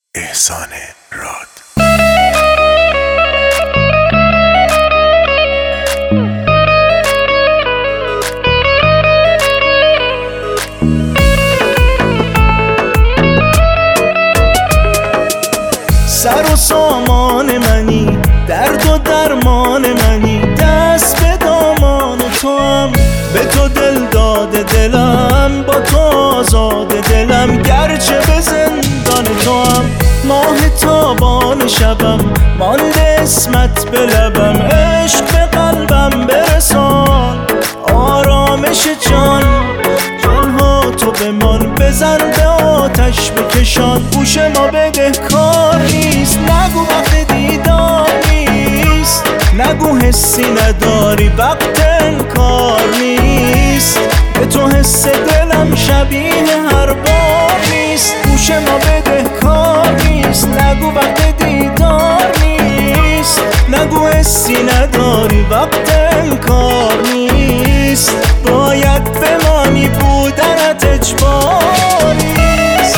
احسان راد. سر و سامان منی، درد و درمان منی، دست به دامان تو هم، به تو دل داده دلم، با تو آزاد دلم، گرچه به زندان تو هم. ماه تابان شبم مانده اسمت به لبم، عشق به قلبم برسان آرامش جان، جانها تو بمان، بزن به آتش بکشان. گوش ما بدهکار نیست، نگو وقت دیدار نیست، نگو حسی نداری وقت انکار نیست، به تو حس دلم شبیه هر بار نیست. گوش ما بدهکار نیست، نگو وقت دیدار نیست، نگو حسی نداری وقت انکار نیست، باید بمانی بودنت اجباری نیست.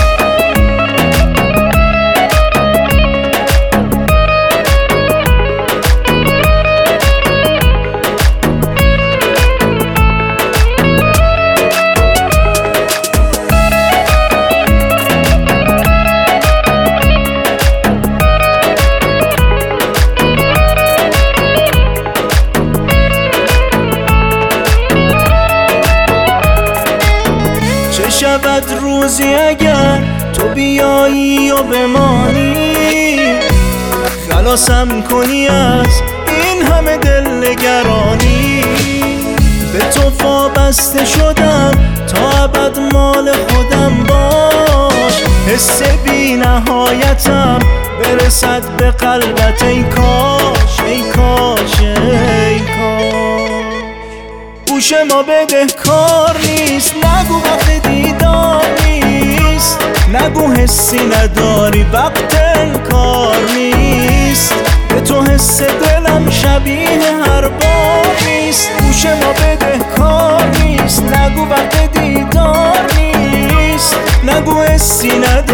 شود روزی اگر تو بیایی و بمانی، خلاصم کنی از این همه دلنگرانی. به تو وابسته شدم تا ابد مال خودم باش، حس بی نهایتم برسد به قلبت. ای کاش ای کاش ای کاش. گوش ما بدهکار نیست، نگو وقت دیدار نیست، نگو حسی نداری وقت انکار نیست، به تو حس دلم شبیه هر بار نیست. گوش ما بدهکار نیست، نگو وقت دیدار نیست، نگو حسی نداری